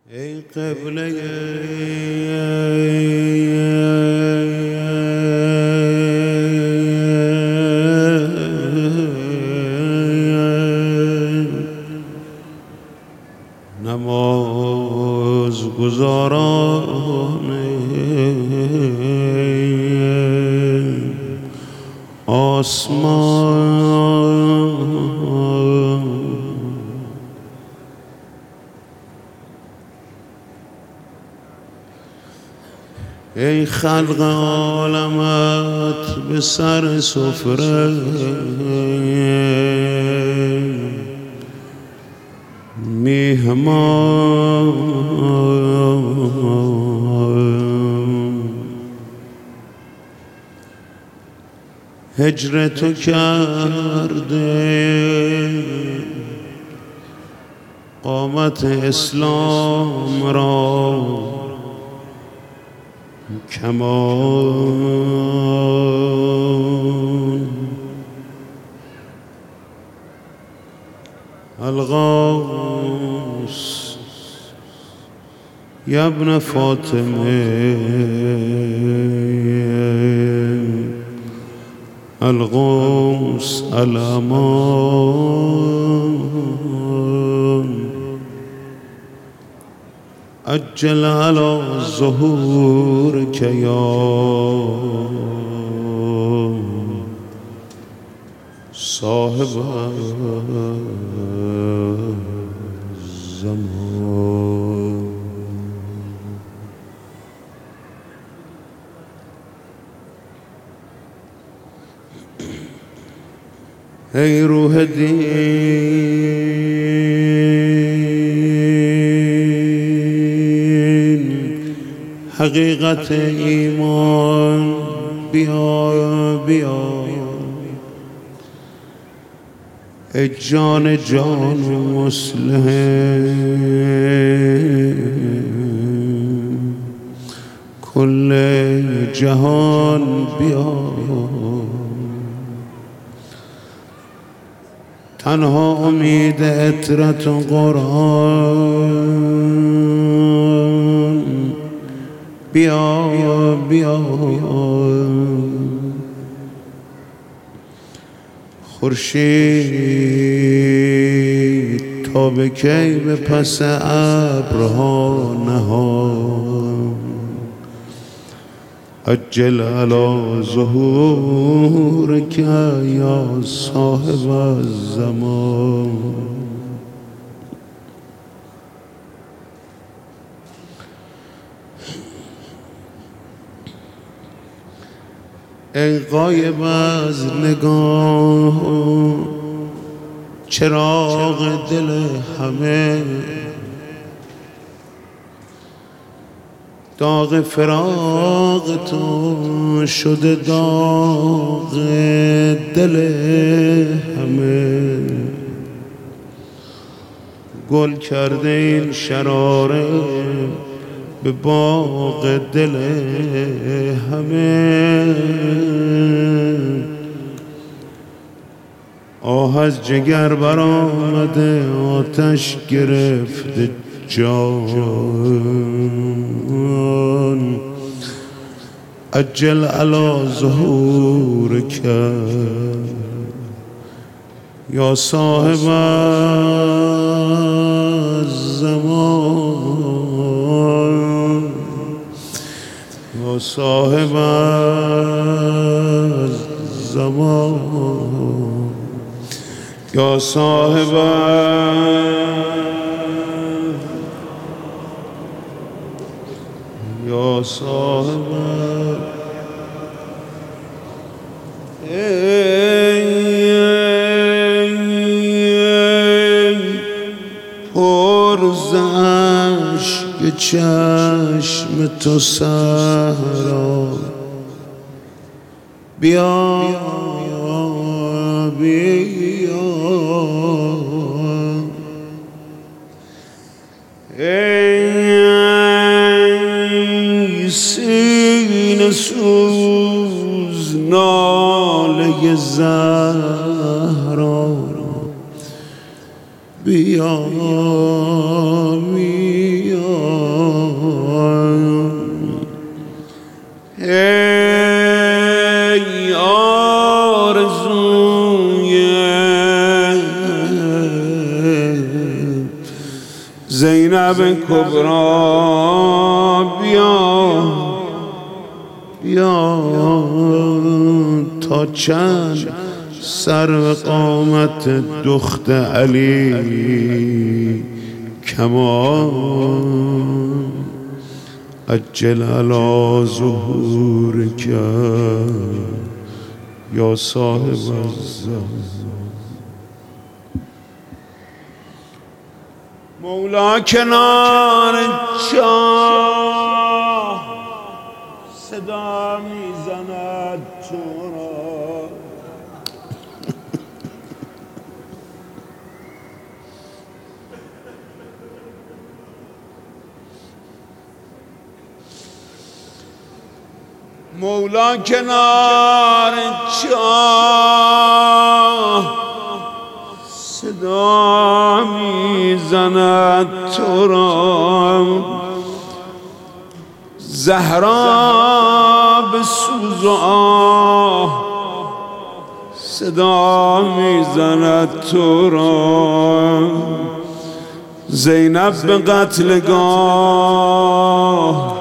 ای قبله نماز گزاران آسمان، ای خلق عالمت به سر سفره میهمان، هجر تو کرده قامت اسلام را کمان. الغوث یا ابن فاطمه، الغوث الامان، عجل على ظهورك یا صاحب الزمان. ای روح دین، حقیقت ایمان بیا بیا، ای جان جان مسلم، کل جهان بیا، تنها امید عطرت و قرآن بیا بیا، خورشید تا به کی به پس ابرها نهان، عجل على ظهورك یا صاحب الزمان. ای غایب از نگاه چراغ دل همه، داغ فراق تو شده داغ دل همه، گل کرده این شراره به باغ دل همه، آه از جگر برآمده آتش گرفته جان، عجل علی ظهورک یا صاحب الزمان، یا صاحب الزمان، یا صاحب یا صاحب پر ز اشک چشم تو صحرا بیا بیا، ای سینه سوز ناله زهرا بیا بیا، زینب کبرا بیا بیا تا چند سرو قامت دخت علی کمان عجل علی ظهورک یا صاحب الزمان. مولا کنار چاه صدا میزند تو را مولا کنار چاه صدا میزند تو را زهرا به سوز و آه صدا میزند تو را زینب به قتلگاه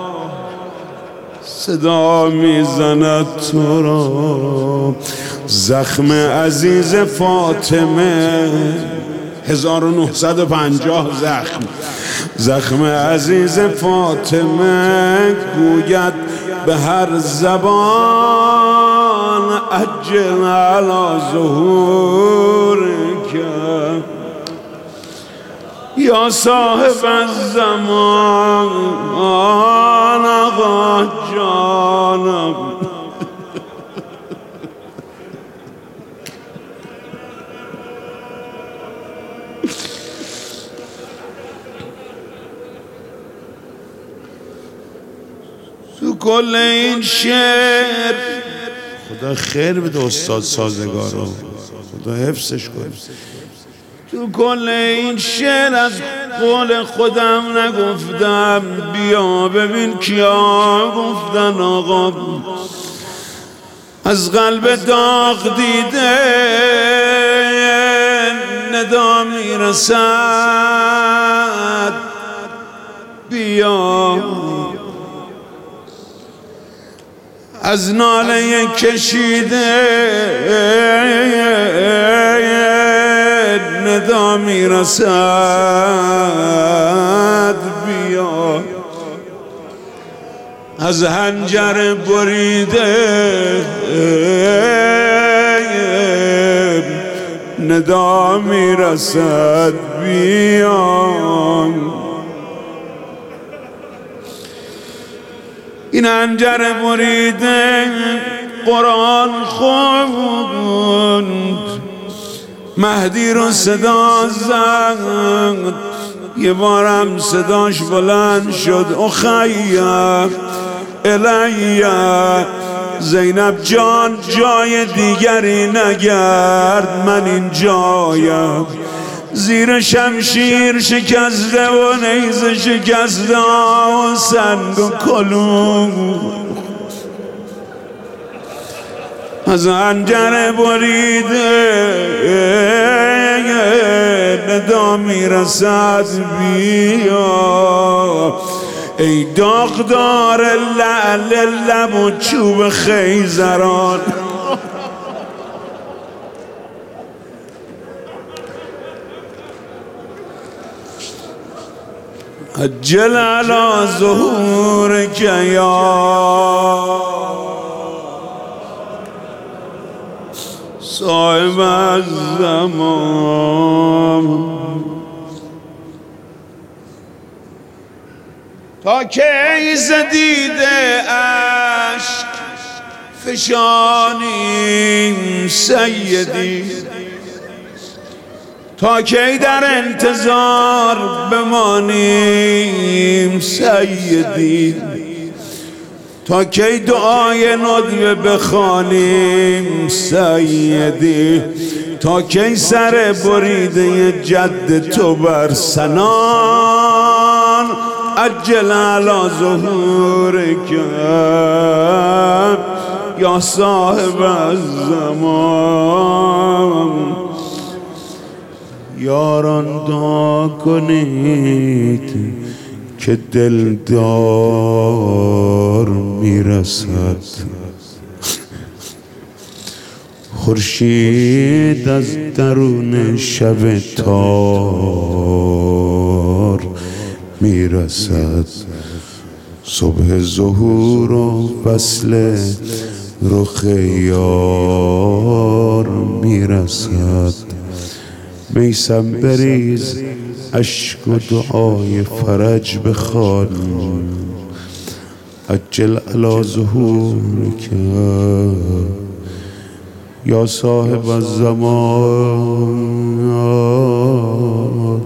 صدا میزند تو را زخم عزیز فاطمه 1950 زخم عزیز فاطمه گوید به هر زبان عجل علی ظهورک یا صاحب الزمان. آقا جانم تو کل این شعر خدا خیر بده استاد سازگارو، خدا حفظش کنه. تو کل این شعر از قول خودم نگفتم، بیا ببین کیا گفتن آقا. از قلب داغ دیده ندا میرسد، بیا از ناله کشیده ندا میرسد، بیا از حنجر بریده ندا میرسد، بیا این حنجر بریده قرآن خوند، مهدی رو صدا زد، یه بارم صداش بلند شد اخیه الیه زینب جان جای دیگری نگرد، من این جایم. زیر شمشیر شکسته و نیزه شکسته و سنگ و کلوم، از حنجر بریده ندا میرسد، بیا ای داغدار لعل لب و چوب خیزران. عجل علی ظهورک یا صاحب الزمان. تا کی زدیده اشک فشانیم سیدی، تا کی در انتظار بمانیم سیدی، تا کی دعای ندبه بخوانیم سیدی، تا کی سر بریده جد تو بر سنان عجل علی ظهورک یا صاحب الزمان. یاران دعا کنید که دلدار میرسد. خورشید از درون شب تار میرسد. صبح ظهور و وصل رخ یار میرسد. میسم بریز اشک و دعای فرج بخوان. عجل علی ظهورک یا صاحب الزمان،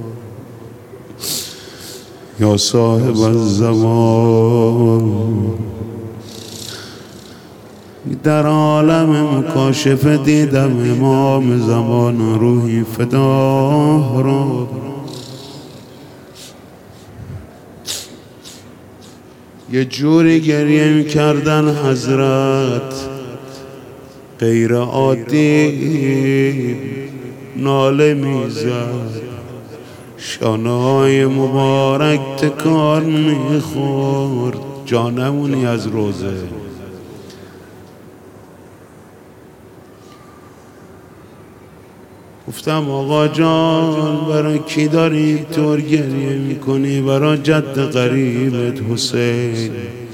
یا صاحب الزمان. در عالم مکاشفه دیدم امام زمان روحی فدا رو. یه جوری گریه می‌کردن حضرت غیر عادی، ناله میزد، شانه‌های مبارک تکان میخورد. جانمونی از روزه. گفتم آقا جان برای کی داری اینطور گریه میکنی؟ برای جد غریبت حسین.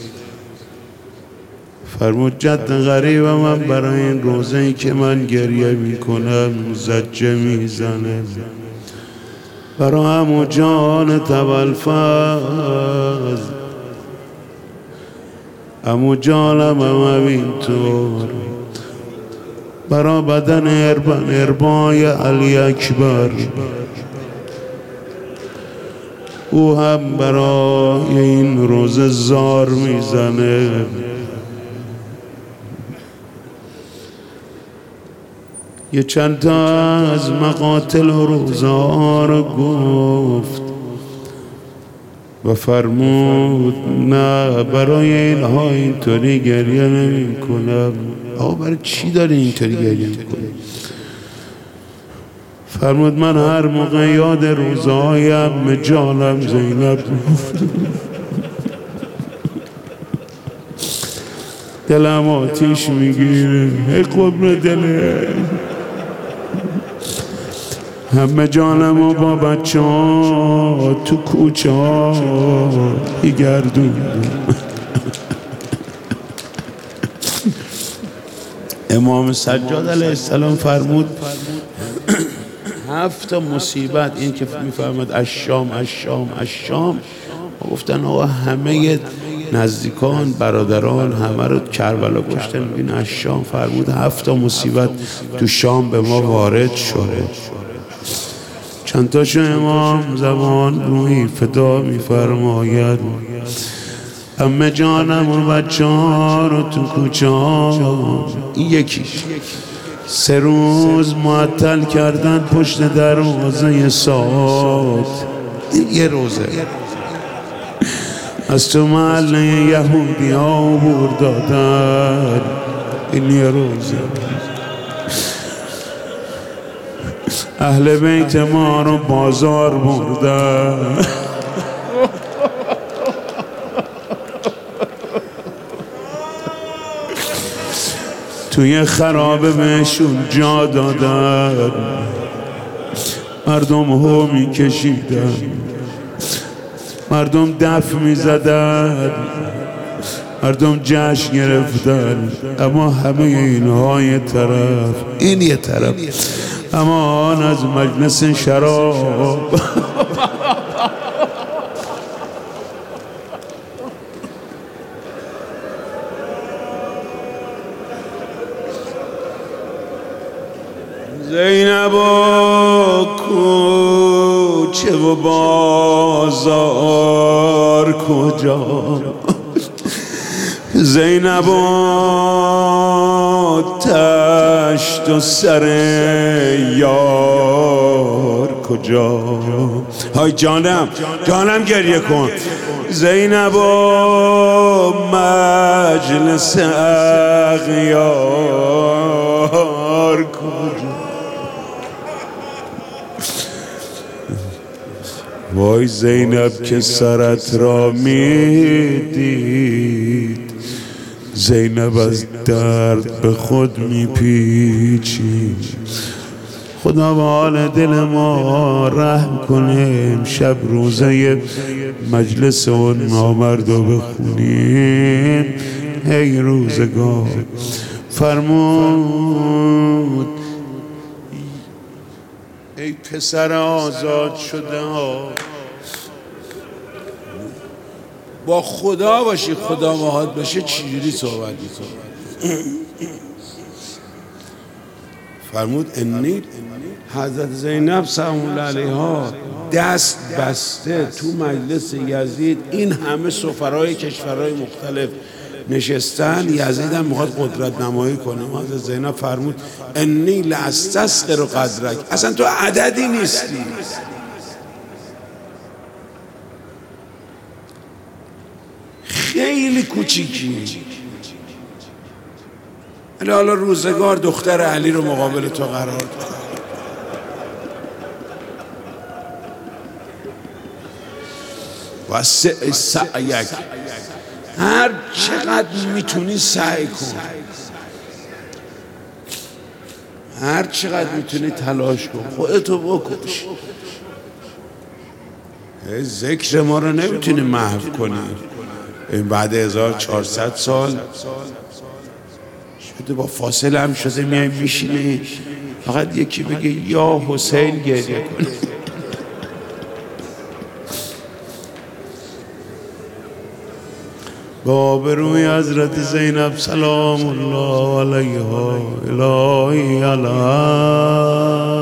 فرمود جد غریب من برای این روزه‌ای که من گریه میکنم زجه میزنه. برای عمو جان تبالفز، عمو جانم هم اینطور. برای بدن اربای علی اکبر، او هم برای این روزه زار میزنه. یه چند تا از مقاتل و روزها رو گفت و فرمود نه برای اینها اینطوری گریه نمی کنم. آقا برای چی داری اینطوری گریه میکنی؟ فرمود من هر موقع یاد روزهای عمه جانم زینب دلم آتیش میگیره. ای قبر دله عمه جانم و با بچه ها تو کوچه ها گردوندم. امام سجاد علیه السلام فرمود 7 مصیبت، این که میفرماد الشام الشام الشام، گفتن آقا همه نزدیکان برادران همه رو کربلا کشتن، این الشام. فرمود 7 مصیبت تو شام به ما وارد شده. چند تاشو امام زمان روحی فدا میفرماید. عمه جانم و بچه ها رو تو کوچه ها، این یکیش 3 روز معطل کردن پشت دروازه ساد. این یه روزه. از تو محله یهودی ها عبور دادن. این یه روزه. اهل بیت ما رو بازار بردن. توی خرابه بهشون جا دادن. مردم هو میکشیدن، مردم دف میزدن، مردم جشن گرفتن. اما همه اینها یه طرف، این یه طرف. اما آن از مجلس شراب زینب و کوچه و بازار کجا، زینب و تشت و سر یار کجا. های جانم گریه کن. زینب و مجلس اغیار کجا. وای زینب که سرت را میدید، زینب از درد به خود میپیچی. خدا به حال دل ما رحم کنه، امشب روزه مجلس اون نامردو بخونیم. ای روزگار فرمود ای پسر آزاد شده ها، با خدا باشی، خدا باهات باشه، چجوری صحبت می‌کنی؟ فرمود انی حضرت زینب سلام الله علیها دست بسته تو مجلس یزید، این همه سفرای کشورهای مختلف نشستن، یزید هم میخواد قدرت نمایی کنه. حضرت زینب فرمود انی لاستسقر قدرک، اصلا تو عددی نیستی، خیلی کوچیکی. حالا روزگار دختر علی رو مقابل تو قرار داد. و سعیک، هر چقدر میتونی سعی کن، هر چقدر میتونی تلاش کن، خودتو بکش. ذکر ما رو نمیتونی محو کنی. این بعد 1400 سال شده، با فاصله هم شده، میای میشینی فقط یکی بگه یا حسین گریه کنه. با آبروی حضرت زینب سلام الله علیها الهی علیها